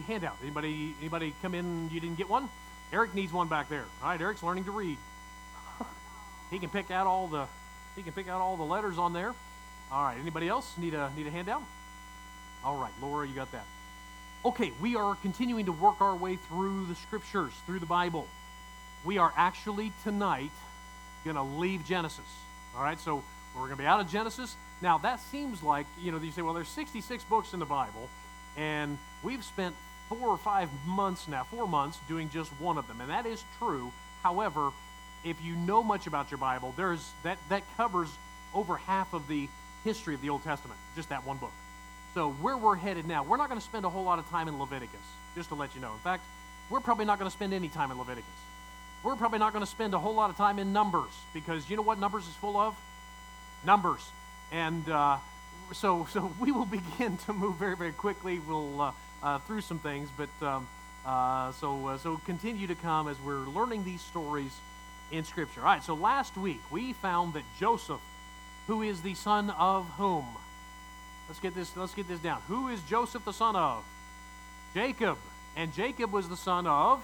handout? Anybody come in and you didn't get one? Eric needs one back there. All right, Eric's learning to read. He can pick out all the letters on there. All right, anybody else need a handout? All right, Laura, you got that. Okay, we are continuing to work our way through the scriptures, through the Bible. We are actually tonight going to leave Genesis. All right, so we're going to be out of Genesis. Now, that seems like, you say, well, there's 66 books in the Bible, and we've spent 4 months doing just one of them, and that is true. However, if you know much about your Bible, that covers over half of the history of the Old Testament, just that one book. So where we're headed now, we're not going to spend a whole lot of time in Leviticus, just to let you know. In fact, we're probably not going to spend any time in Leviticus. We're probably not going to spend a whole lot of time in Numbers, because you know what Numbers is full of? Numbers. And so we will begin to move very, very quickly. We'll through some things, but so continue to come as we're learning these stories in Scripture. All right, so last week we found that Joseph, who is the son of whom? Let's get this down. Who is Joseph the son of? Jacob. And Jacob was the son of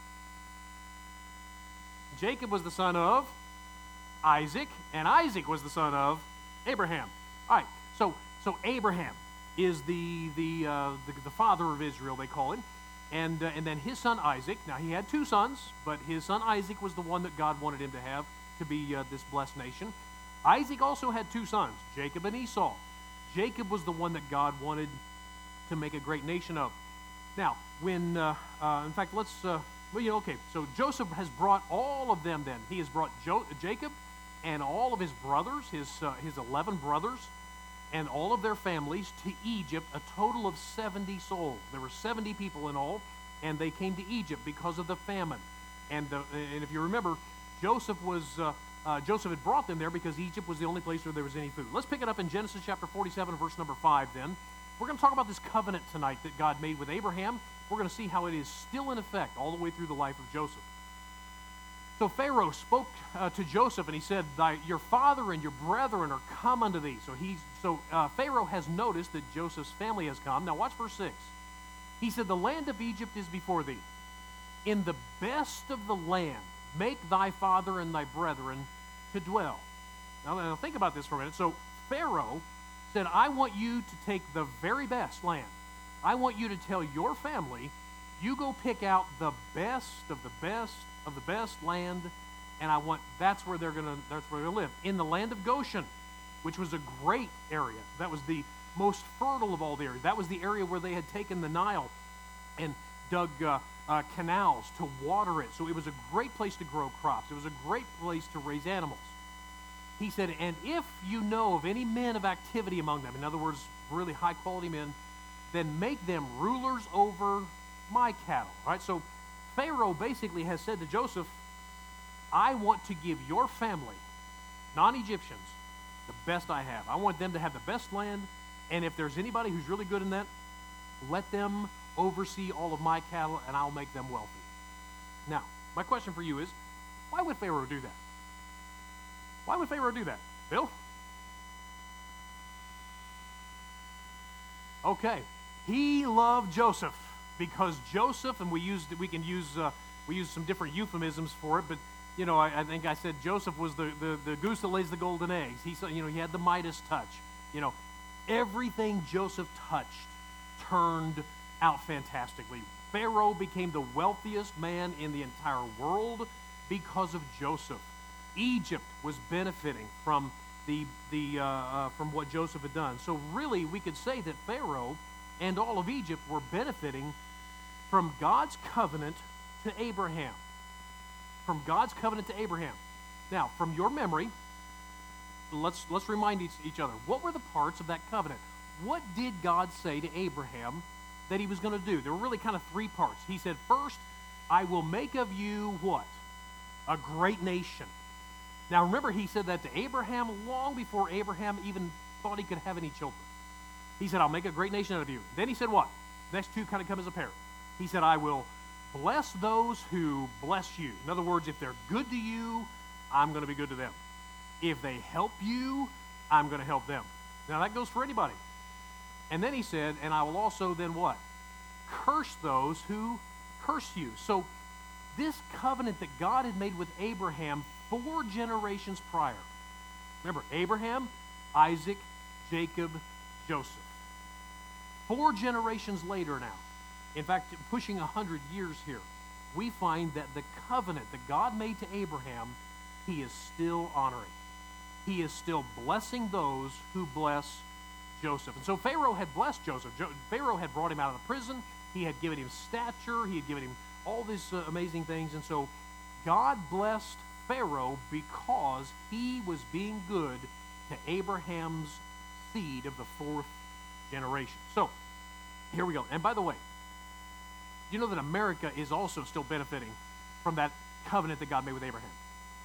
Isaac, and Isaac was the son of Abraham. All right, so Abraham is the father of Israel, they call him, and then his son Isaac. Now he had 2 sons, but his son Isaac was the one that God wanted him to have to be this blessed nation. Isaac also had 2 sons, Jacob and Esau. Jacob was the one that God wanted to make a great nation of. Now, when in fact, let's okay. So Joseph has brought all of them. Then he has brought Jacob and all of his brothers, his 11 brothers, and all of their families to Egypt. A total of 70 souls. There were 70 people in all, and they came to Egypt because of the famine. And if you remember, Joseph had brought them there because Egypt was the only place where there was any food. Let's pick it up in Genesis chapter 47, verse number 5 then. We're going to talk about this covenant tonight that God made with Abraham. We're going to see how it is still in effect all the way through the life of Joseph. So Pharaoh spoke to Joseph, and he said, your father and your brethren are come unto thee. So Pharaoh has noticed that Joseph's family has come. Now watch verse 6. He said, the land of Egypt is before thee. In the best of the land make thy father and thy brethren to dwell. Now think about this for a minute. So Pharaoh said, I want you to take the very best land. I want you to tell your family, you go pick out the best of the best of the best land, and that's where they're gonna live. In the land of Goshen, which was a great area. That was the most fertile of all the areas. That was the area where they had taken the Nile and dug canals to water it. So it was a great place to grow crops. It was a great place to raise animals. He said, and if you know of any men of activity among them, in other words, really high quality men, then make them rulers over my cattle. All right, so Pharaoh basically has said to Joseph, I want to give your family, non-Egyptians, the best I have. I want them to have the best land, and if there's anybody who's really good in that, let them oversee all of my cattle, and I'll make them wealthy. Now, my question for you is, why would Pharaoh do that? Why would Pharaoh do that? Bill? Okay. He loved Joseph because Joseph, and we use some different euphemisms for it, but I think I said Joseph was the goose that lays the golden eggs. He had the Midas touch. Everything Joseph touched turned out fantastically. Pharaoh became the wealthiest man in the entire world because of Joseph. Egypt was benefiting from from what Joseph had done. So really, we could say that Pharaoh and all of Egypt were benefiting from God's covenant to Abraham. From God's covenant to Abraham. Now, from your memory, let's remind each other. What were the parts of that covenant? What did God say to Abraham that he was going to do? There were really kind of 3 parts. He said, first, I will make of you what? A great nation. Now remember, he said that to Abraham long before Abraham even thought he could have any children. He said, I'll make a great nation out of you. Then he said what? Next 2 kind of come as a pair. He said, I will bless those who bless you. In other words, if they're good to you, I'm going to be good to them. If they help you, I'm going to help them. Now that goes for anybody. And then he said, and I will also then what? curse those who curse you. So this covenant that God had made with Abraham 4 generations prior. Remember, Abraham, Isaac, Jacob, Joseph. 4 generations later now, in fact, pushing 100 years here, we find that the covenant that God made to Abraham, he is still honoring. He is still blessing those who bless Joseph. And so Pharaoh had blessed Joseph. Pharaoh had brought him out of the prison. He had given him stature. He had given him all these amazing things. And so God blessed Pharaoh because he was being good to Abraham's seed of the 4th generation. So, here we go. And by the way, you know that America is also still benefiting from that covenant that God made with Abraham.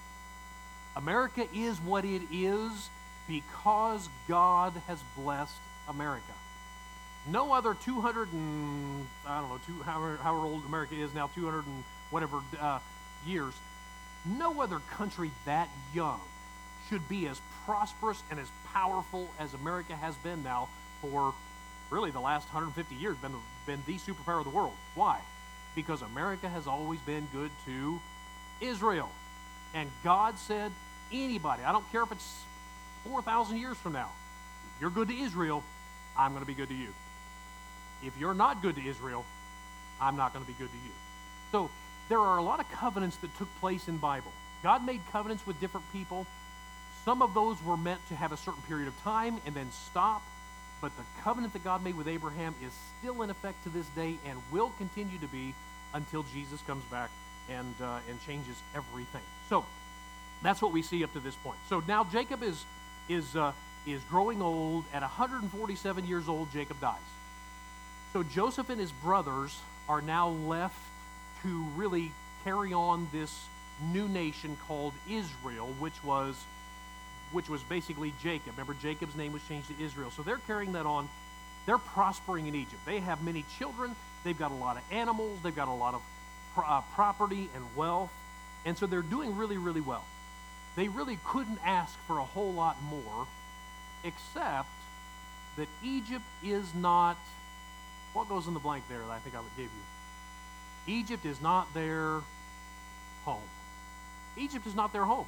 America is what it is because God has blessed America. No other 200 and, I don't know, however old America is now, 200 and whatever years, no other country that young should be as prosperous and as powerful as America has been now for really the last 150 years, been the superpower of the world. Why? Because America has always been good to Israel. And God said, anybody, I don't care if it's 4,000 years from now, if you're good to Israel, I'm going to be good to you. If you're not good to Israel, I'm not going to be good to you. So there are a lot of covenants that took place in the Bible. God made covenants with different people. Some of those were meant to have a certain period of time and then stop. But the covenant that God made with Abraham is still in effect to this day and will continue to be until Jesus comes back and changes everything. So that's what we see up to this point. So now Jacob is growing old. At 147 years old, Jacob dies. So Joseph and his brothers are now left to really carry on this new nation called Israel, which was basically Jacob. Remember, Jacob's name was changed to Israel. So they're carrying that on. They're prospering in Egypt. They have many children. They've got a lot of animals. They've got a lot of property and wealth. And so they're doing really, really well. They really couldn't ask for a whole lot more, except that Egypt is not, what goes in the blank there that I think I gave you? Egypt is not their home. Egypt is not their home.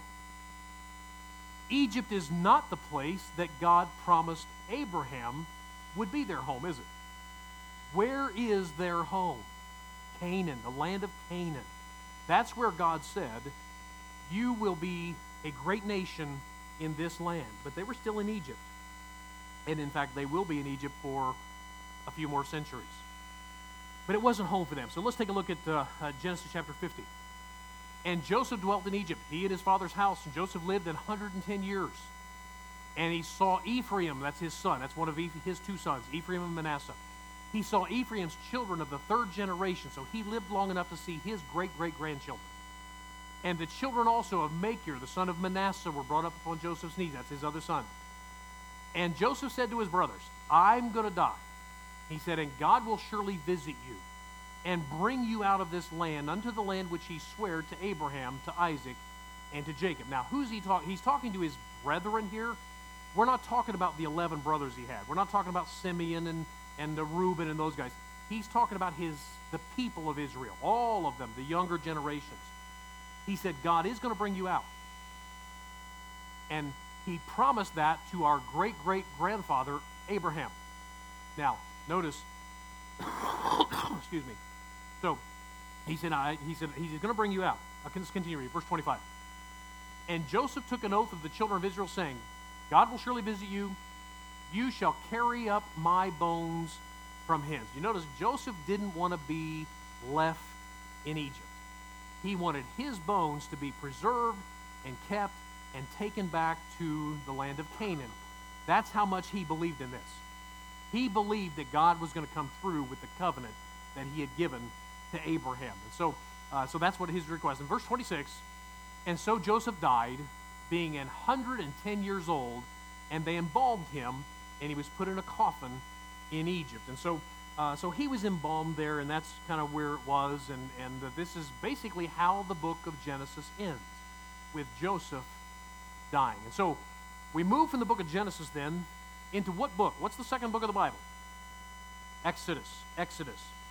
Egypt is not the place that God promised Abraham would be their home, is it? Where is their home? Canaan, the land of Canaan. That's where God said, you will be a great nation in this land. But they were still in Egypt. And in fact, they will be in Egypt for a few more centuries. But it wasn't home for them. So let's take a look at Genesis chapter 50. And Joseph dwelt in Egypt, he and his father's house. And Joseph lived 110 years. And he saw Ephraim, that's his son. That's one of his 2 sons, Ephraim and Manasseh. He saw Ephraim's children of the 3rd generation. So he lived long enough to see his great-great-grandchildren. And the children also of Machir, the son of Manasseh, were brought up upon Joseph's knees. That's his other son. And Joseph said to his brothers, I'm going to die. He said, and God will surely visit you and bring you out of this land unto the land which he sware to Abraham, to Isaac, and to Jacob. Now, who's he talking? He's talking to his brethren here. We're not talking about the 11 brothers he had. We're not talking about Simeon and Reuben and those guys. He's talking about the people of Israel, all of them, the younger generations. He said, God is going to bring you out. And he promised that to our great-great-grandfather, Abraham. Now, notice, excuse me. So, he said, he's going to bring you out. Let's continue reading, verse 25. And Joseph took an oath of the children of Israel, saying, God will surely visit you. You shall carry up my bones from hence. You notice Joseph didn't want to be left in Egypt. He wanted his bones to be preserved and kept and taken back to the land of Canaan. That's how much he believed in this. He believed that God was going to come through with the covenant that he had given to Abraham. And so that's what his request. In verse 26, and so Joseph died, being 110 years old, and they embalmed him, and he was put in a coffin in Egypt. And so he was embalmed there, and that's kind of where it was. And this is basically how the book of Genesis ends, with Joseph dying. And so we move from the book of Genesis then into what book? What's the second book of the Bible? Exodus.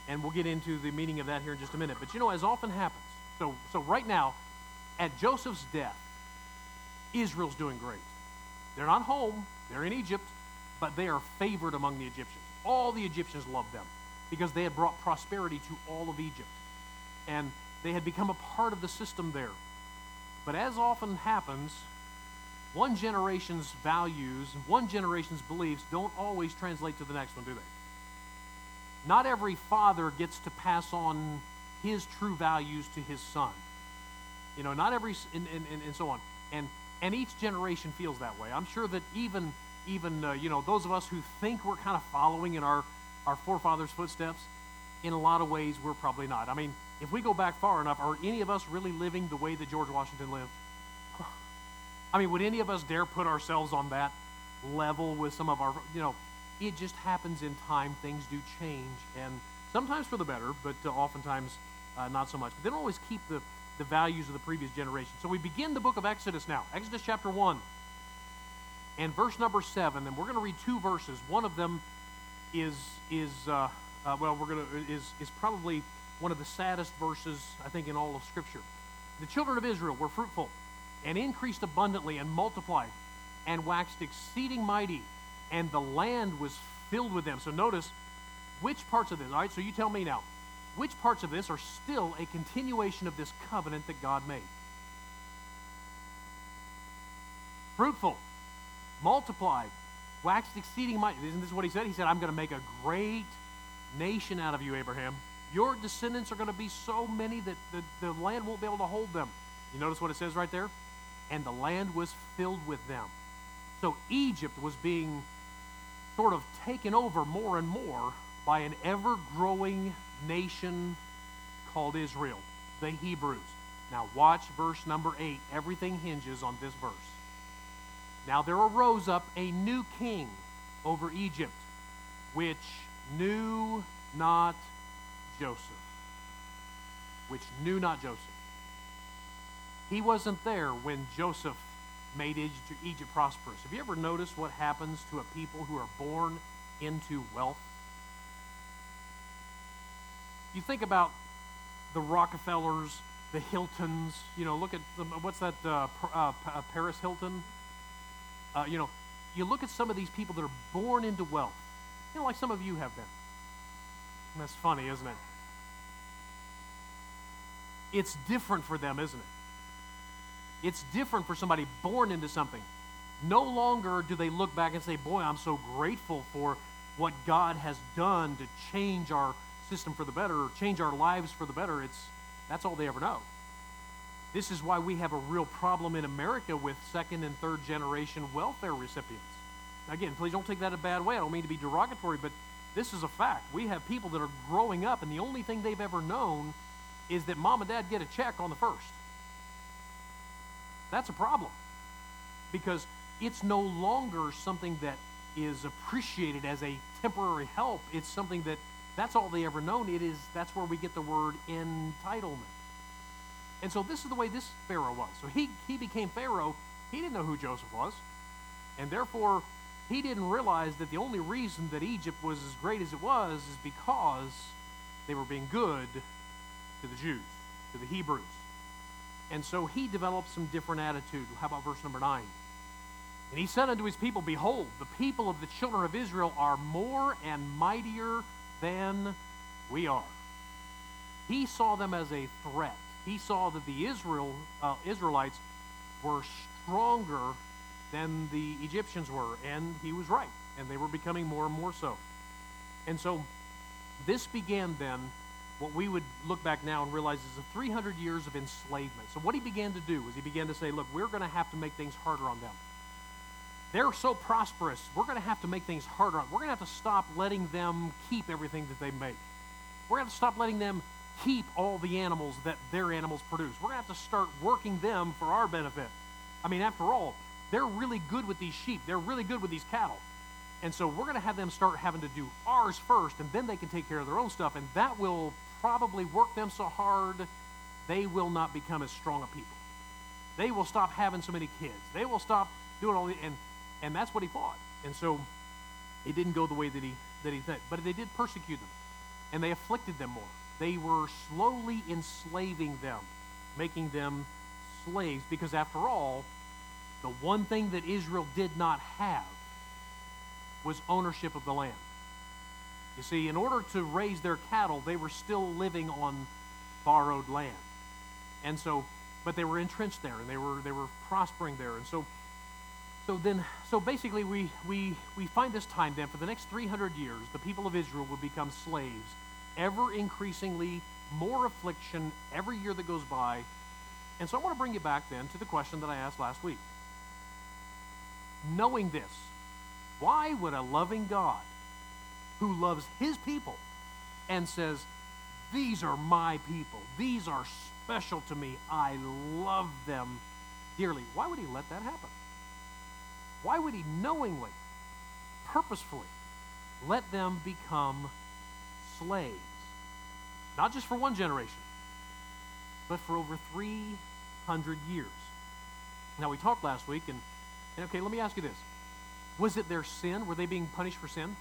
And we'll get into the meaning of that here in just a minute. But as often happens, so right now, at Joseph's death, Israel's doing great. They're not home, they're in Egypt, but they are favored among the Egyptians. All the Egyptians loved them because they had brought prosperity to all of Egypt. And they had become a part of the system there. But as often happens, one generation's values, one generation's beliefs don't always translate to the next one, do they? Not every father gets to pass on his true values to his son. Not every, and so on. And each generation feels that way. I'm sure that even those of us who think we're kind of following in our forefathers' footsteps, in a lot of ways, we're probably not. I mean, if we go back far enough, are any of us really living the way that George Washington lived? I mean, would any of us dare put ourselves on that level with some of our, it just happens in time. Things do change, and sometimes for the better, but oftentimes not so much. But they don't always keep the values of the previous generation. So we begin the book of Exodus now. Exodus chapter 1 and verse number 7, and we're going to read two verses. One of them is probably one of the saddest verses, I think, in all of Scripture. The children of Israel were fruitful and increased abundantly and multiplied and waxed exceeding mighty, and the land was filled with them. So notice which parts of this, all right, so you tell me now, which parts of this are still a continuation of this covenant that God made? Fruitful, multiplied, waxed exceeding mighty. Isn't this what he said? He said, I'm going to make a great nation out of you, Abraham. Your descendants are going to be so many that the land won't be able to hold them. You notice what it says right there? And the land was filled with them. So Egypt was being sort of taken over more and more by an ever-growing nation called Israel, the Hebrews. Now watch verse number 8. Everything hinges on this verse. Now there arose up a new king over Egypt, which knew not Joseph. Which knew not Joseph. He wasn't there when Joseph made Egypt prosperous. Have you ever noticed what happens to a people who are born into wealth? You think about the Rockefellers, the Hiltons. Look at what's that? Paris Hilton. You look at some of these people that are born into wealth. Like some of you have been. And that's funny, isn't it? It's different for them, isn't it? It's different for somebody born into something. No longer do they look back and say, boy, I'm so grateful for what God has done to change our system for the better, or change our lives for the better. That's all they ever know. This is why we have a real problem in America with second and third generation welfare recipients. Again, please don't take that a bad way. I don't mean to be derogatory, but this is a fact. We have people that are growing up, and the only thing they've ever known is that mom and dad get a check on the first. That's a problem, because it's no longer something that is appreciated as a temporary help. It's something that's all they ever known. That's where we get the word entitlement. And so this is the way this Pharaoh was. So he became Pharaoh. He didn't know who Joseph was. And therefore, he didn't realize that the only reason that Egypt was as great as it was is because they were being good to the Jews, to the Hebrews. And so he developed some different attitude. How about verse number 9? And he said unto his people, behold, the people of the children of Israel are more and mightier than we are. He saw them as a threat. He saw that the Israelites were stronger than the Egyptians were, and he was right, and they were becoming more and more so. And so this began then what we would look back now and realize is 300 years of enslavement. So what he began to do was he began to say, look, we're going to have to make things harder on them. They're so prosperous, we're going to have to make things harder on them. We're going to have to stop letting them keep everything that they make. We're going to have to stop letting them keep all the animals that their animals produce. We're going to have to start working them for our benefit. I mean, after all, they're really good with these sheep. They're really good with these cattle. And so we're going to have them start having to do ours first, and then they can take care of their own stuff, and that will probably work them so hard they will not become as strong a people. They will stop having so many kids. They will stop doing all the, and that's what he fought. And so it didn't go the way that he thought. But they did persecute them. and they afflicted them more. They were slowly enslaving them, making them slaves, because after all, the one thing that Israel did not have was ownership of the land. You see, in order to raise their cattle, they were still living on borrowed land. And so, but they were entrenched there, and they were prospering there. And so basically we find this time then, for the next 300 years, the people of Israel will become slaves, ever increasingly more affliction every year that goes by. And so I want to bring you back then to the question that I asked last week. Knowing this, why would a loving God who loves his people and says, these are my people, these are special to me, I love them dearly, why would he let that happen? Why would he knowingly, purposefully let them become slaves? Not just for one generation, but for over 300 years. Now, we talked last week, and okay, let me ask you this. Was it their sin? Were they being punished for sin?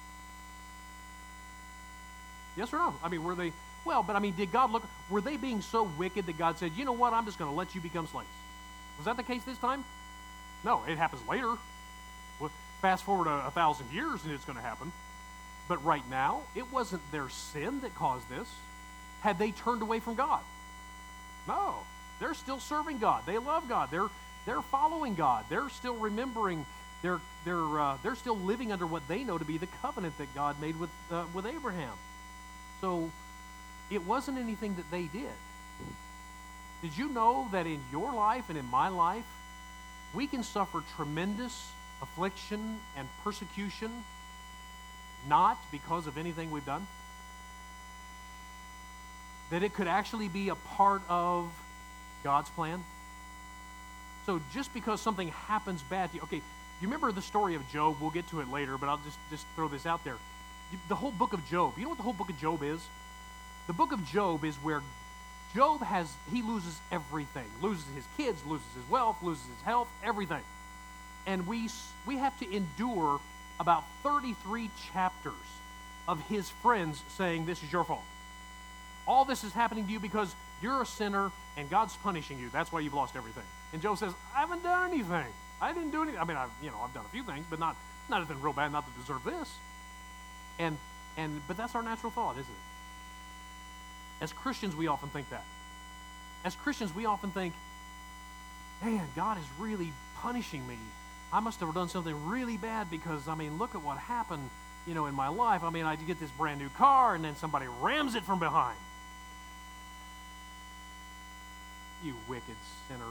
Yes or no? I mean, were they? Well, but I mean, did God look? Were they being so wicked that God said, you know what, I'm just going to let you become slaves? Was that the case this time? No, it happens later. Well, fast forward 1,000 years and it's going to happen. But right now, it wasn't their sin that caused this. Had they turned away from God? No. They're still serving God. They love God. They're following God. They're still remembering. They're still living under what they know to be the covenant that God made with Abraham. So it wasn't anything that they did. Did you know that in your life and in my life, we can suffer tremendous affliction and persecution not because of anything we've done? That it could actually be a part of God's plan? So just because something happens bad to you, okay, you remember the story of Job? We'll get to it later, but I'll just throw this out there. The whole book of Job, you know what the whole book of Job is? The book of Job is where Job he loses everything. Loses his kids, loses his wealth, loses his health, everything. And we have to endure about 33 chapters of his friends saying, this is your fault. All this is happening to you because you're a sinner and God's punishing you. That's why you've lost everything. And Job says, I haven't done anything. I didn't do anything. I mean, I've done a few things, but not anything real bad, not to deserve this. But that's our natural thought, isn't it? As Christians, we often think that. As Christians, we often think, man, God is really punishing me. I must have done something really bad because, I mean, look at what happened, in my life. I mean, I get this brand new car and then somebody rams it from behind. You wicked sinner.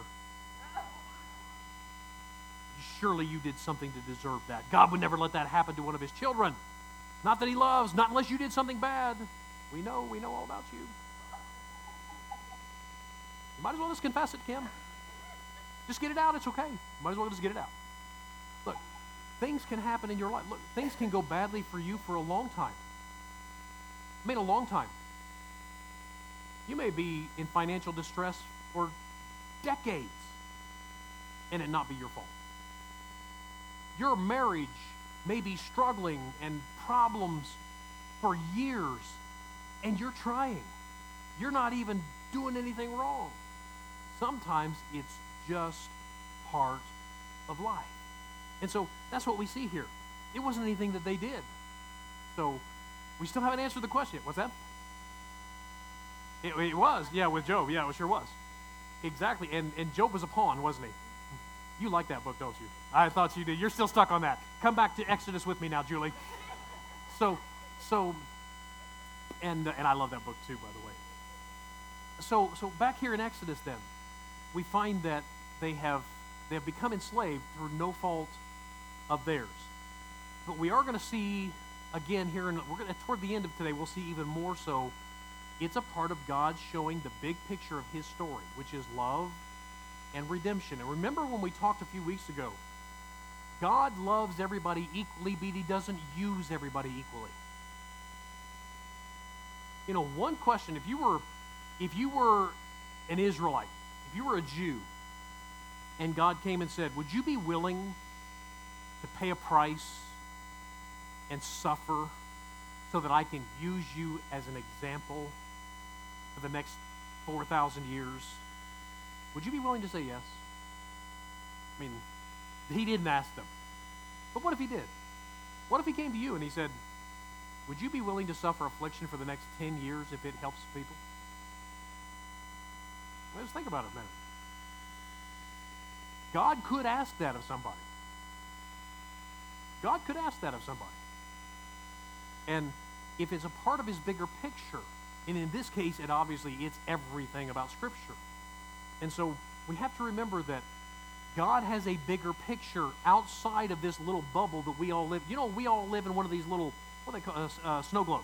Surely you did something to deserve that. God would never let that happen to one of his children. Not that he loves, not unless you did something bad. We know all about you. You might as well just confess it, Kim. Just get it out, it's okay. You might as well just get it out. Look, things can happen in your life. Look, things can go badly for you for a long time. I mean, a long time. You may be in financial distress for decades and it not be your fault. Your marriage may be struggling and problems for years, and you're trying. You're not even doing anything wrong. Sometimes it's just part of life. And so that's what we see here. It wasn't anything that they did. So we still haven't answered the question. What's that? It was, yeah, with Job. Yeah, it sure was. Exactly. And Job was a pawn, wasn't he? You like that book, don't you? I thought you did. You're still stuck on that. Come back to Exodus with me now, Julie. So, and I love that book too, by the way. So back here in Exodus, then, we find that they have become enslaved through no fault of theirs. But we are going to see again here, toward the end of today, we'll see even more so. It's a part of God showing the big picture of his story, which is love and redemption. And remember when we talked a few weeks ago, God loves everybody equally, but he doesn't use everybody equally. One question, if you were an Israelite, if you were a Jew, and God came and said, would you be willing to pay a price and suffer so that I can use you as an example for the next 4,000 years, would you be willing to say yes? I mean, he didn't ask them. But what if he did? What if he came to you and he said, would you be willing to suffer affliction for the next 10 years if it helps people? Well, just think about it a minute. God could ask that of somebody. God could ask that of somebody. And if it's a part of his bigger picture, and in this case, it's everything about Scripture. And so we have to remember that God has a bigger picture outside of this little bubble that we all live. You know, we all live in one of these little, what do they call snow globes.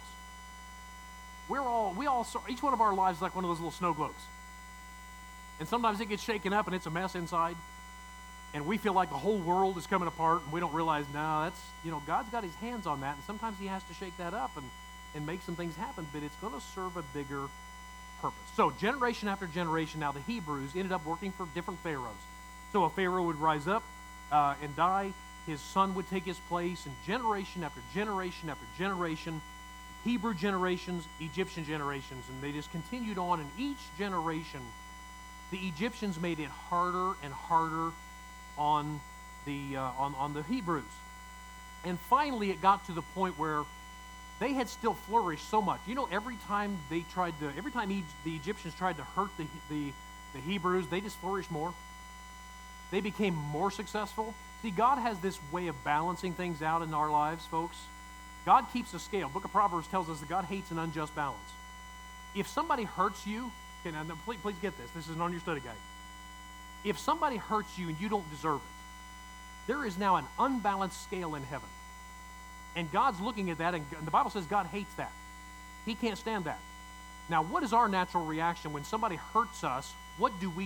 Each one of our lives is like one of those little snow globes. And sometimes it gets shaken up and it's a mess inside. And we feel like the whole world is coming apart, and we don't realize, God's got his hands on that, and sometimes he has to shake that up and make some things happen, but it's going to serve a bigger purpose. So generation after generation, now the Hebrews ended up working for different pharaohs. So a pharaoh would rise up and die, his son would take his place, and generation after generation after generation, Hebrew generations, Egyptian generations, and they just continued on, and each generation, the Egyptians made it harder and harder on the Hebrews. And finally it got to the point where they had still flourished so much. Every time the Egyptians tried to hurt the Hebrews, they just flourished more. They became more successful. See, God has this way of balancing things out in our lives, folks. God keeps a scale. Book of Proverbs tells us that God hates an unjust balance. If somebody hurts you, okay, now please get this. This isn't on your study guide. If somebody hurts you and you don't deserve it, there is now an unbalanced scale in heaven. And God's looking at that, and the Bible says God hates that. He can't stand that. Now, what is our natural reaction when somebody hurts us? What do?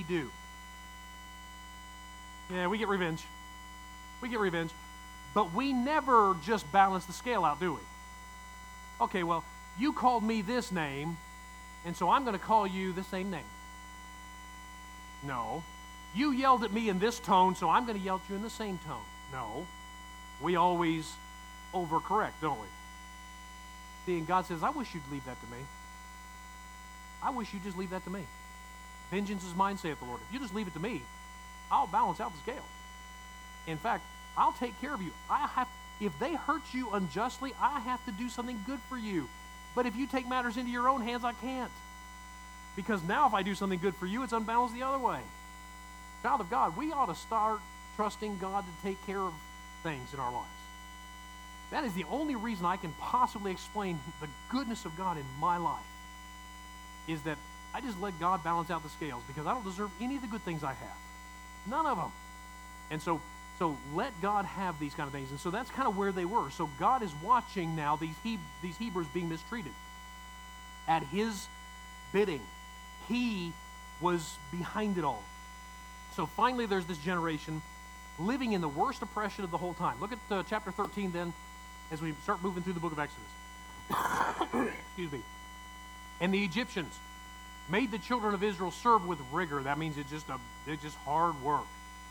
Yeah, we get revenge. But we never just balance the scale out, do we? Okay, well, you called me this name, and so I'm going to call you the same name. No. You yelled at me in this tone, so I'm going to yell at you in the same tone. No. We always overcorrect, don't we? See, and God says, I wish you'd leave that to me. I wish you'd just leave that to me. Vengeance is mine, saith the Lord. If you just leave it to me, I'll balance out the scale. In fact, I'll take care of you. If they hurt you unjustly, I have to do something good for you. But if you take matters into your own hands, I can't. Because now if I do something good for you, it's unbalanced the other way. Child of God, we ought to start trusting God to take care of things in our lives. That is the only reason I can possibly explain the goodness of God in my life, is that I just let God balance out the scales because I don't deserve any of the good things I have. None of them. And so let God have these kind of things. And so that's kind of where they were. So God is watching now these Hebrews being mistreated. At his bidding, he was behind it all. So finally there's this generation living in the worst oppression of the whole time. Look at chapter 13 then as we start moving through the book of Exodus. Excuse me. And the Egyptians made the children of Israel serve with rigor. That means it's just hard work.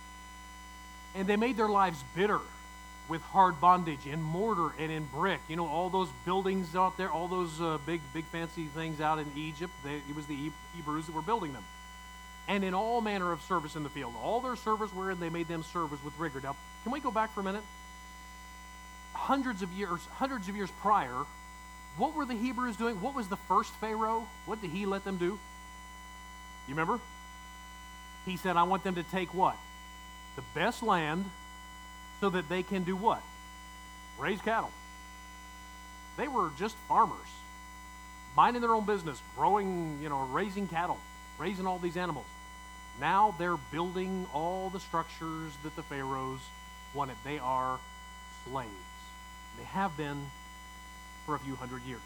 And they made their lives bitter with hard bondage in mortar and in brick. All those buildings out there, all those big fancy things out in Egypt, it was the Hebrews that were building them. And in all manner of service in the field. All their service wherein they made them serve was with rigor. Now, can we go back for a minute? Hundreds of years prior, what were the Hebrews doing? What was the first Pharaoh? What did he let them do? You remember? He said, I want them to take what? The best land so that they can do what? Raise cattle. They were just farmers, minding their own business, growing, raising cattle, raising all these animals. Now they're building all the structures that the pharaohs wanted. They are slaves. They have been for a few hundred years.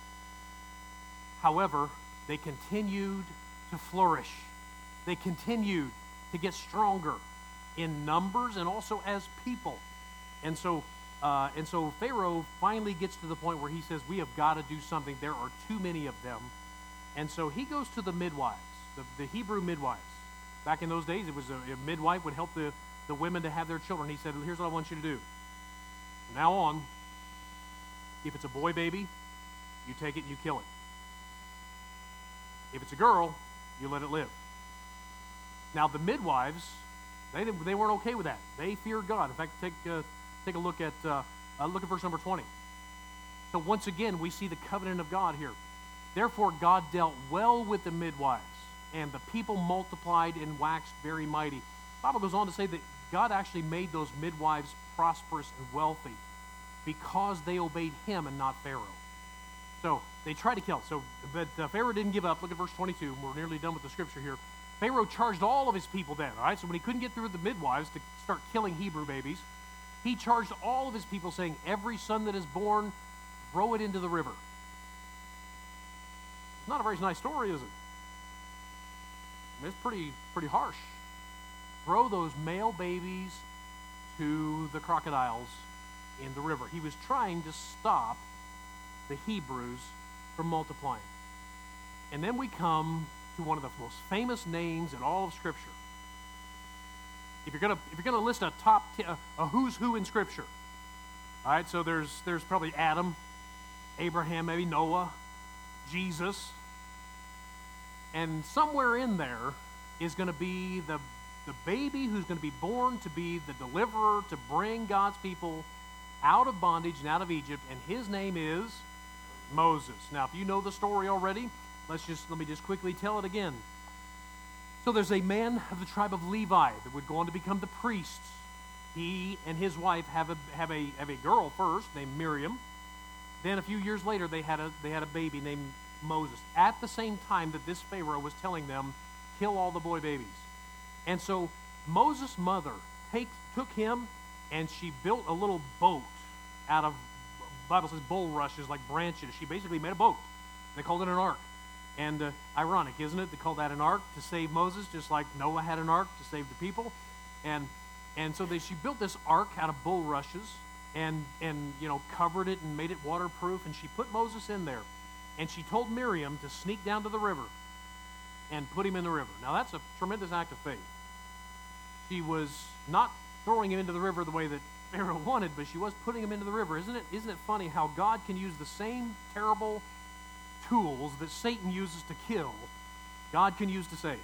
However, they continued to flourish. They continued to get stronger in numbers and also as people. And so Pharaoh finally gets to the point where he says, we have got to do something. There are too many of them. And so he goes to the midwives, the Hebrew midwives. Back in those days, it was a midwife would help the women to have their children. He said, here's what I want you to do. From now on, if it's a boy baby, you take it and you kill it. If it's a girl, you let it live. Now, the midwives, they weren't okay with that. They feared God. In fact, take a look at verse number 20. So once again, we see the covenant of God here. Therefore, God dealt well with the midwives, and the people multiplied and waxed very mighty. The Bible goes on to say that God actually made those midwives prosperous and wealthy because they obeyed him and not Pharaoh. So they tried to kill it. But Pharaoh didn't give up. Look at verse 22. We're nearly done with the scripture here. Pharaoh charged all of his people then. All right. So when he couldn't get through the midwives to start killing Hebrew babies, he charged all of his people, saying, "Every son that is born, throw it into the river." It's not a very nice story, is it? I mean, it's pretty harsh. Throw those male babies to the crocodiles in the river. He was trying to stop the Hebrews from multiplying. And then we come to one of the most famous names in all of Scripture. If you're gonna list a a who's who in Scripture, all right. So there's probably Adam, Abraham, maybe Noah, Jesus, and somewhere in there is going to be the baby who's going to be born to be the deliverer, to bring God's people out of bondage and out of Egypt, and his name is Moses. Now, if you know the story already, let me just quickly tell it again. So there's a man of the tribe of Levi that would go on to become the priests. He and his wife have a girl first named Miriam. Then a few years later, they had a baby named Moses. At the same time that this Pharaoh was telling them, kill all the boy babies. And so Moses' mother took him, and she built a little boat out of, the Bible says, bulrushes, like branches. She basically made a boat. They called it an ark. And ironic, isn't it? They called that an ark to save Moses, just like Noah had an ark to save the people. And so she built this ark out of bulrushes and covered it and made it waterproof. And she put Moses in there. And she told Miriam to sneak down to the river and put him in the river. Now, that's a tremendous act of faith. She was not throwing him into the river the way that Pharaoh wanted, but she was putting him into the river. Isn't it funny how God can use the same terrible tools that Satan uses to kill, God can use to save?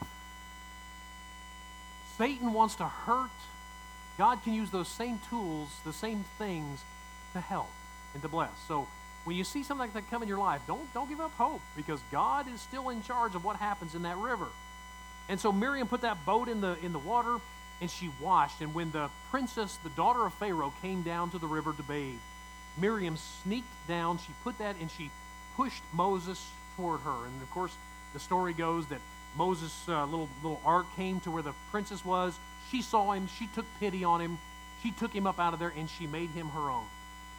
Satan wants to hurt. God can use those same tools, the same things, to help and to bless. So when you see something like that come in your life, don't give up hope, because God is still in charge of what happens in that river. And so Miriam put that boat in the water, and she washed. And when the princess, the daughter of Pharaoh, came down to the river to bathe, Miriam sneaked down. She put that, and she pushed Moses toward her. And of course, the story goes that Moses' little ark came to where the princess was. She saw him. She took pity on him. She took him up out of there, and she made him her own.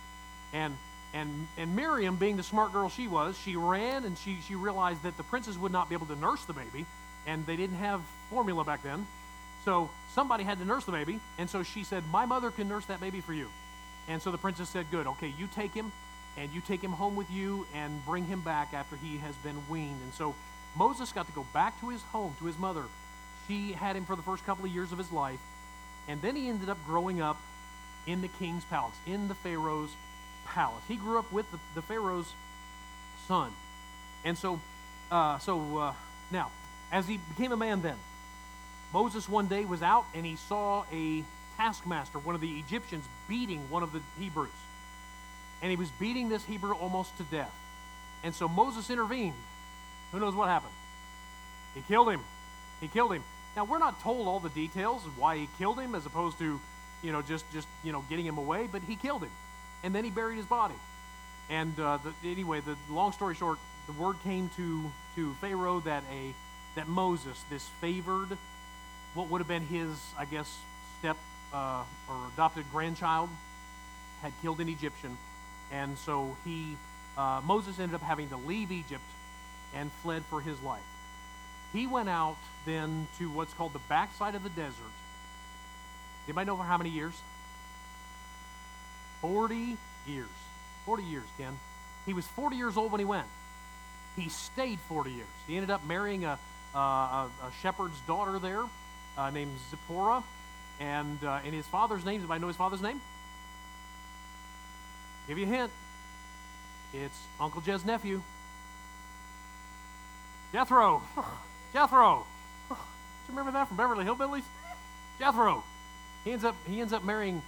And Miriam, being the smart girl she was, she ran, and she realized that the princess would not be able to nurse the baby, and they didn't have formula back then. So somebody had to nurse the baby, and so she said, "My mother can nurse that baby for you." And so the princess said, "Good, okay, you take him, and you take him home with you and bring him back after he has been weaned." And so Moses got to go back to his home, to his mother. She had him for the first couple of years of his life, and then he ended up growing up in the king's palace, in the Pharaoh's palace. He grew up with the Pharaoh's son. And so now, as he became a man then, Moses one day was out, and he saw a taskmaster, one of the Egyptians, beating one of the Hebrews. And he was beating this Hebrew almost to death. And so Moses intervened. Who knows what happened? He killed him. He killed him. Now, we're not told all the details of why he killed him, as opposed to, just getting him away, but he killed him. And then he buried his body. And anyway, the long story short, the word came to Pharaoh that Moses, this favored, what would have been his, I guess, step or adopted grandchild, had killed an Egyptian. And so Moses ended up having to leave Egypt and fled for his life. He went out then to what's called the backside of the desert. Anybody know for how many years? 40 years. 40 years, Ken. He was 40 years old when he went. He stayed 40 years. He ended up marrying a shepherd's daughter there named Zipporah. And his father's name, anybody know his father's name? Give you a hint. It's Uncle Jed's nephew, Jethro. Jethro. Do you remember that from Beverly Hillbillies? Jethro. He ends up marrying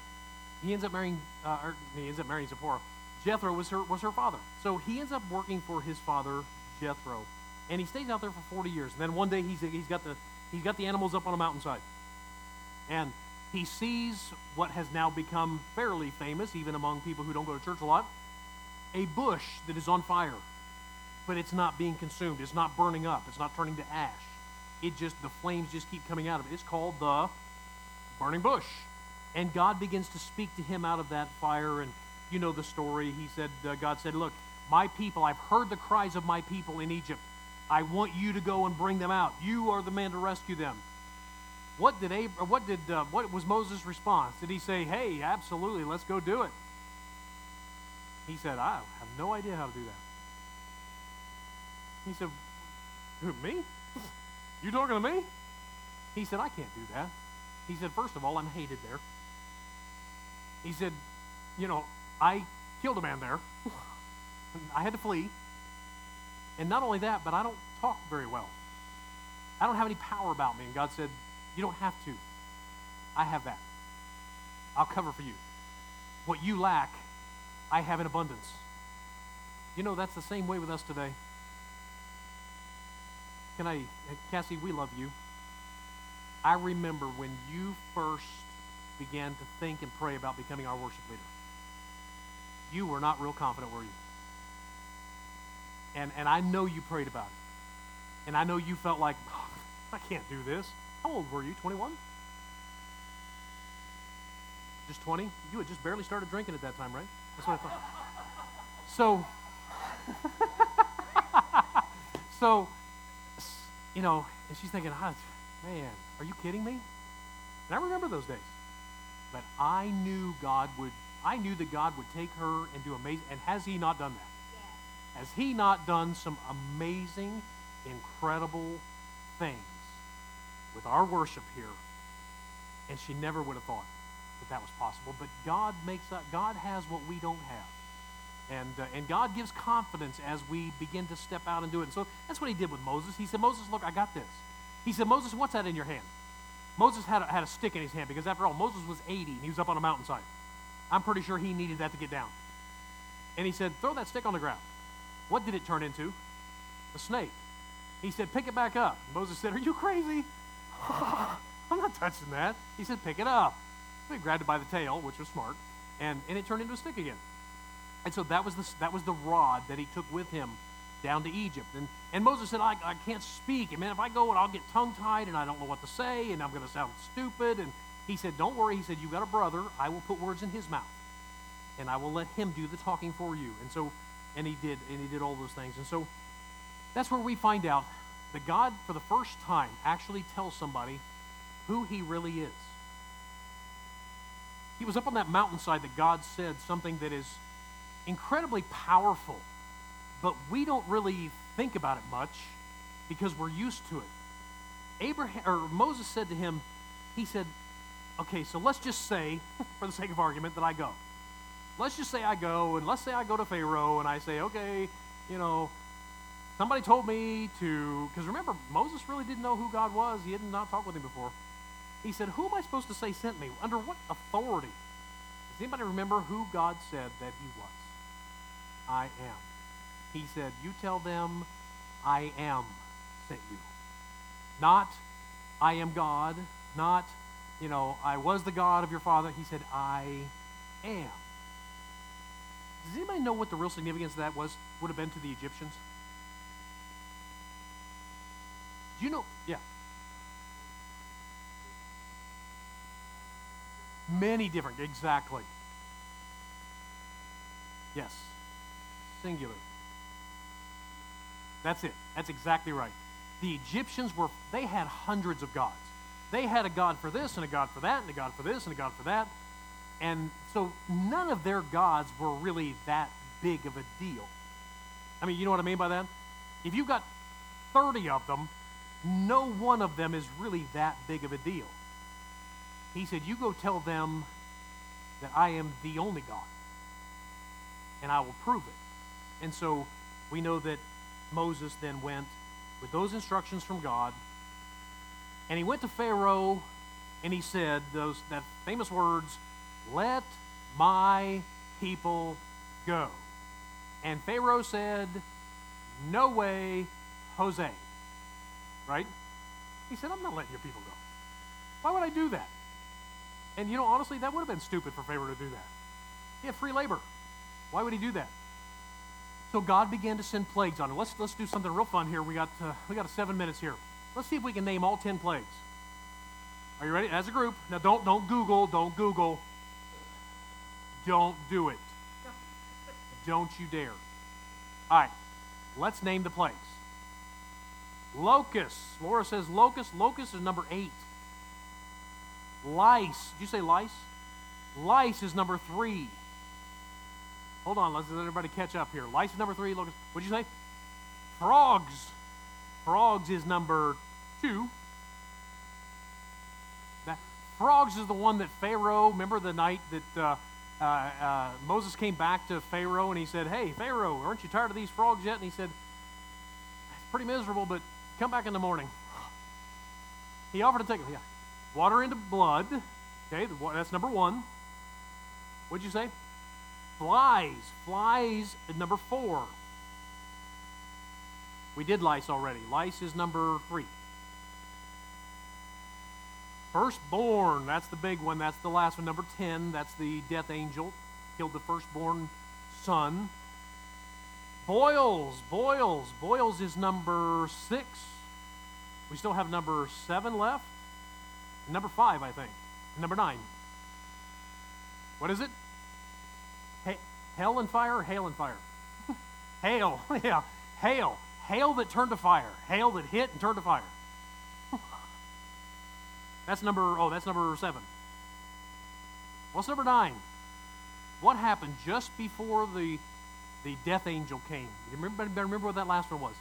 Zipporah. Jethro was her father. So he ends up working for his father, Jethro, and he stays out there for 40 years. And then one day he's got the animals up on a mountainside, and he sees what has now become fairly famous, even among people who don't go to church a lot, a bush that is on fire, but it's not being consumed. It's not burning up. It's not turning to ash. The flames just keep coming out of it. It's called the burning bush. And God begins to speak to him out of that fire, and you know the story. God said, look, my people, I've heard the cries of my people in Egypt. I want you to go and bring them out. You are the man to rescue them. What was Moses' response? Did he say, hey, absolutely, let's go do it? He said, I have no idea how to do that. He said, who, me? You talking to me? He said, I can't do that. He said, first of all, I'm hated there. He said, I killed a man there. I had to flee. And not only that, but I don't talk very well. I don't have any power about me. And God said, you don't have to. I have that. I'll cover for you. What you lack, I have in abundance. That's the same way with us today. Cassie, we love you. I remember when you first began to think and pray about becoming our worship leader. You were not real confident, were you? And I know you prayed about it. And I know you felt like, oh, I can't do this. How old were you, 21? Just 20? You had just barely started drinking at that time, right? That's what I thought. So, and she's thinking, man, are you kidding me? And I remember those days. But I knew that God would take her and do amazing, and has he not done that? Yes. Has he not done some amazing, incredible things with our worship here? And she never would have thought that was possible. But God has what we don't have. And God gives confidence as we begin to step out and do it. And so that's what he did with Moses. He said, Moses, look, I got this. He said, Moses, what's that in your hand? Moses had a stick in his hand because, after all, Moses was 80 and he was up on a mountainside. I'm pretty sure he needed that to get down. And he said, throw that stick on the ground. What did it turn into? A snake. He said, pick it back up. Moses said, are you crazy? I'm not touching that. He said, pick it up. So he grabbed it by the tail, which was smart, and it turned into a stick again. And so that was the rod that he took with him down to Egypt. And Moses said, I can't speak. And man, if I go and I'll get tongue-tied and I don't know what to say and I'm going to sound stupid. And he said, don't worry. He said, you've got a brother. I will put words in his mouth. And I will let him do the talking for you. And he did all those things. And so that's where we find out that God, for the first time, actually tells somebody who he really is. He was up on that mountainside that God said something that is incredibly powerful, but we don't really think about it much because we're used to it. Moses said to him, he said, okay, so let's just say, for the sake of argument, that I go. Let's just say I go, and let's say I go to Pharaoh, and I say, okay, somebody told me to, because remember, Moses really didn't know who God was. He had not talked with him before. He said, who am I supposed to say sent me? Under what authority? Does anybody remember who God said that he was? I am. He said, you tell them I am sent you. Not I am God, not, I was the God of your father. He said, I am. Does anybody know what the real significance of that would have been to the Egyptians? Do you know? Yeah. Many different, exactly. Yes. Singular. That's it. That's exactly right. The Egyptians they had hundreds of gods. They had a god for this and a god for that and a god for this and a god for that. And so none of their gods were really that big of a deal. I mean, you know what I mean by that? If you've got 30 of them, no one of them is really that big of a deal. He said, you go tell them that I am the only God, and I will prove it. And so we know that Moses then went with those instructions from God, and he went to Pharaoh, and he said that famous words, "Let my people go." And Pharaoh said, "No way, Jose." Right? He said, "I'm not letting your people go. Why would I do that?" And honestly, that would have been stupid for Pharaoh to do that. He had free labor. Why would he do that? So God began to send plagues on him. Let's do something real fun here. We got 7 minutes here. Let's see if we can name all 10 plagues. Are you ready? As a group. Now don't Google. Don't Google. Don't do it. Don't you dare. All right. Let's name the plagues. Locusts. Laura says locust. Locust is number 8. Lice. Did you say lice? Lice is number 3. Hold on, let's let everybody catch up here. Lice is number 3. Locust. What'd you say? Frogs. Frogs is number 2. Frogs is the one that Pharaoh, remember the night that Moses came back to Pharaoh and he said, "Hey, Pharaoh, aren't you tired of these frogs yet?" And he said, "It's pretty miserable, but come back in the morning." He offered to take them. Yeah. Water into blood. Okay, that's number 1. What'd you say? Flies. Flies is number 4. We did lice already. Lice is number 3. Firstborn, that's the big one. That's the last one. Number 10, that's the death angel. Killed the firstborn son. Boils. Boils. Boils is number 6. We still have number 7 left. Number 5, I think. Number 9. What is it? Hell and fire or hail and fire? Hail. Yeah. Hail. Hail that turned to fire. Hail that hit and turned to fire. That's number 7. What's number 9? What happened just before the death angel came? You remember what that last one was?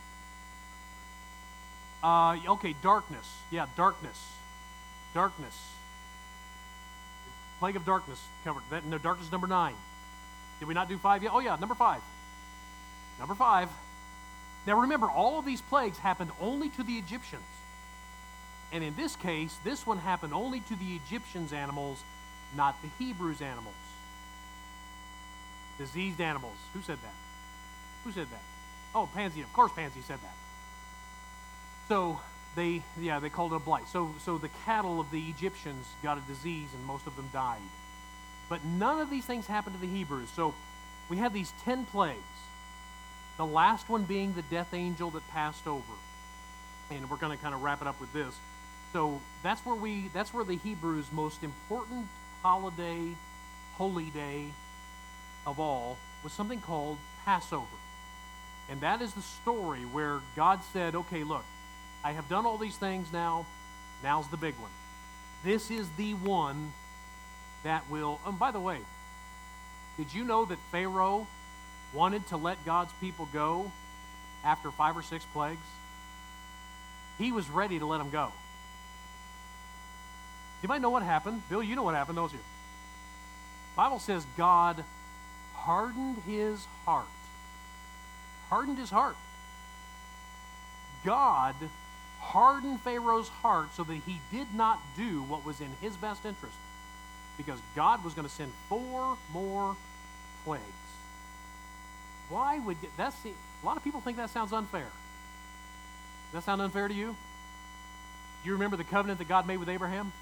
Okay, darkness. Yeah, darkness. Darkness. Plague of darkness covered. Darkness is number 9. Did we not do 5 yet? Oh yeah, number 5. Number 5. Now remember, all of these plagues happened only to the Egyptians. And in this case, this one happened only to the Egyptians' animals, not the Hebrews' animals. Diseased animals. Who said that? Who said that? Oh, Pansy. Of course Pansy said that. So they called it a blight. So the cattle of the Egyptians got a disease and most of them died. But none of these things happened to the Hebrews. So we have these 10 plagues. The last one being the death angel that passed over. And we're going to kind of wrap it up with this. So that's where the Hebrews' most important holiday, holy day of all was something called Passover. And that is the story where God said, "Okay, look, I have done all these things now. Now's the big one. This is the one that will..." And by the way, did you know that Pharaoh wanted to let God's people go after 5 or 6 plagues? He was ready to let them go. Anybody know what happened? Bill, you know what happened, don't you? The Bible says God hardened his heart. Hardened his heart. God hardened Pharaoh's heart so that he did not do what was in his best interest, because God was going to send 4 more plagues. Why would that seem? A lot of people think that sounds unfair. Does that sound unfair to you? Do you remember the covenant that God made with Abraham?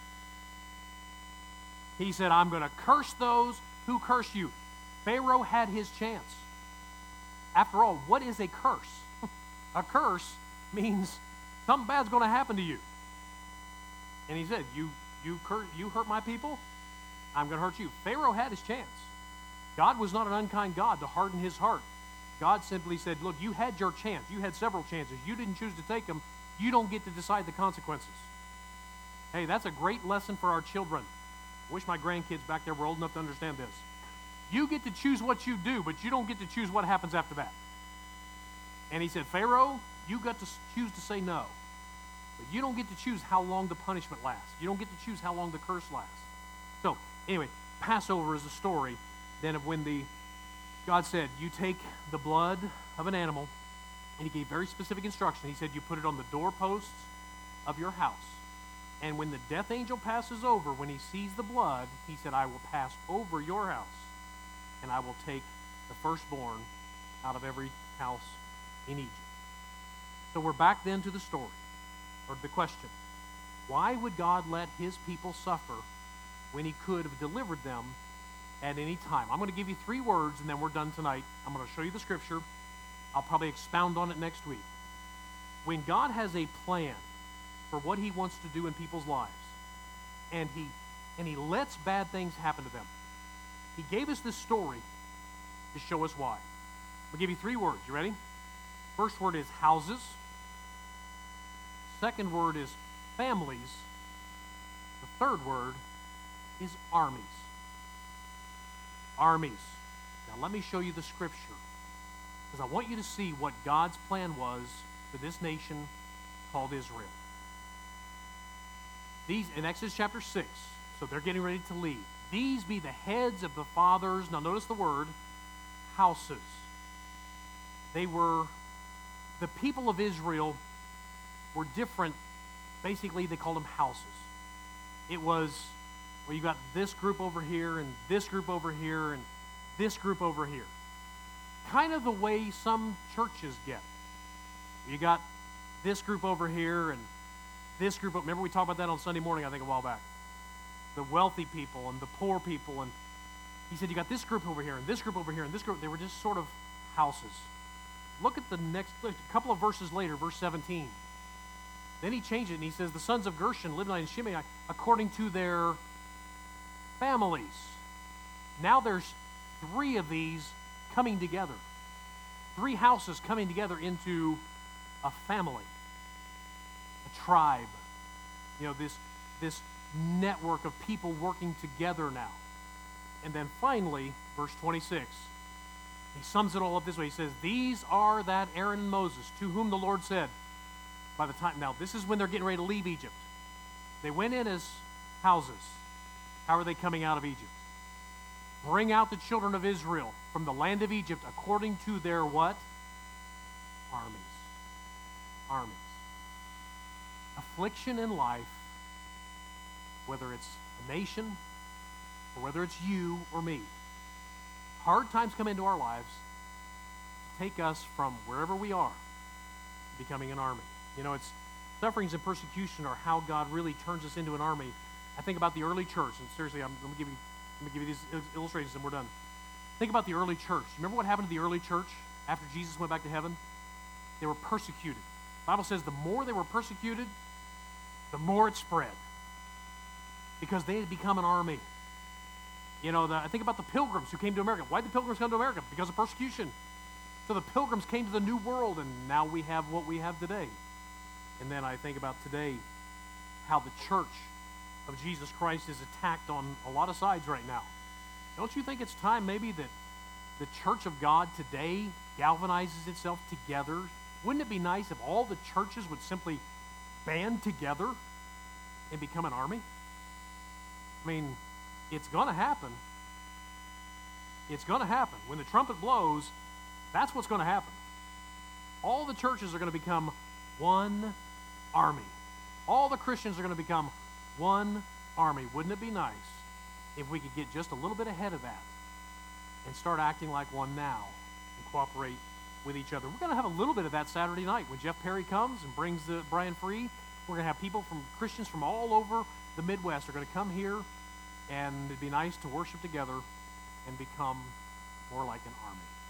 He said, "I'm going to curse those who curse you." Pharaoh had his chance. After all, what is a curse? A curse means something bad's going to happen to you. And he said, you hurt my people, I'm going to hurt you. Pharaoh had his chance. God was not an unkind God to harden his heart. God simply said, "Look, you had your chance. You had several chances. You didn't choose to take them. You don't get to decide the consequences." Hey, that's a great lesson for our children. I wish my grandkids back there were old enough to understand this. You get to choose what you do, but you don't get to choose what happens after that. And he said, "Pharaoh, you got to choose to say no. But you don't get to choose how long the punishment lasts. You don't get to choose how long the curse lasts." So, anyway, Passover is a story then of when the God said, you take the blood of an animal, and he gave very specific instruction. He said, you put it on the doorposts of your house. And when the death angel passes over, when he sees the blood, he said, I will pass over your house, and I will take the firstborn out of every house in Egypt. So we're back then to the story, or the question. Why would God let his people suffer when he could have delivered them at any time? I'm going to give you 3 words, and then we're done tonight. I'm going to show you the scripture. I'll probably expound on it next week. When God has a plan for what he wants to do in people's lives, and he lets bad things happen to them, he gave us this story to show us why. I'll give you 3 words. You ready? First word is houses. Second word is families. The third word is armies. Armies. Now let me show you the scripture, because I want you to see what God's plan was for this nation called Israel. These, in Exodus chapter 6, so they're getting ready to leave. These be the heads of the fathers, now notice the word, houses. They were, the people of Israel were different. Basically, they called them houses. It was, well, you got this group over here, and this group over here, and this group over here. Kind of the way some churches get. You got this group over here, and this group. Remember we talked about that on Sunday morning, I think, a while back. The wealthy people and the poor people. And he said, you got this group over here, and this group over here, and this group. They were just sort of houses. Look at the next, a couple of verses later, verse 17. Then he changed it, and he says, the sons of Gershon, Libni, and Shimei, according to their families. Now there's 3 of these coming together. 3 houses coming together into a family, a tribe. You know, this network of people working together now. And then finally, verse 26, he sums it all up this way. He says, these are that Aaron and Moses, to whom the Lord said, by the time, now this is when they're getting ready to leave Egypt. They went in as houses. How are they coming out of Egypt? Bring out the children of Israel from the land of Egypt according to their what? Armies. Armies. Affliction in life, whether it's a nation or whether it's you or me, hard times come into our lives to take us from wherever we are to becoming an army. You know, it's sufferings and persecution are how God really turns us into an army. I think about the early church, and seriously, let me give you these illustrations and we're done. Think about the early church. Remember what happened to the early church after Jesus went back to heaven? They were persecuted. The Bible says the more they were persecuted, the more it spread, because they had become an army. You know, I think about the pilgrims who came to America. Why did the pilgrims come to America? Because of persecution. So the pilgrims came to the New World, and now we have what we have today. And then I think about today, how the church of Jesus Christ is attacked on a lot of sides right now. Don't you think it's time maybe that the church of God today galvanizes itself together? Wouldn't it be nice if all the churches would simply band together and become an army? I mean, it's going to happen. It's going to happen. When the trumpet blows, that's what's going to happen. All the churches are going to become one army. All the Christians are going to become one army. Wouldn't it be nice if we could get just a little bit ahead of that and start acting like one now and cooperate with each other? We're going to have a little bit of that Saturday night when Jeff Perry comes and brings the Brian Free. We're going to have people from Christians from all over the Midwest are going to come here, and it'd be nice to worship together and become more like an army.